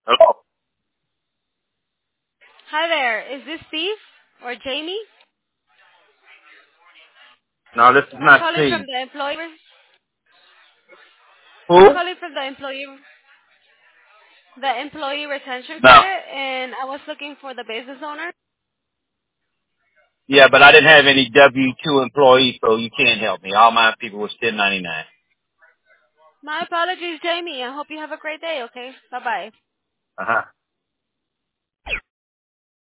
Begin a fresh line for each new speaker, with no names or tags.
Hello?
Hi there. Is this Steve or Jamie?
No, this is
I'm
not
calling from
Steve.
the employee. I'm
Who?
calling from the employee retention
No.
credit, and I was looking for the business owner.
Yeah, but I didn't have any W-2 employees, so you can't help me. All my people was 1099.
My apologies, Jamie. I hope you have a great day. Okay. Bye bye.
Uh-huh.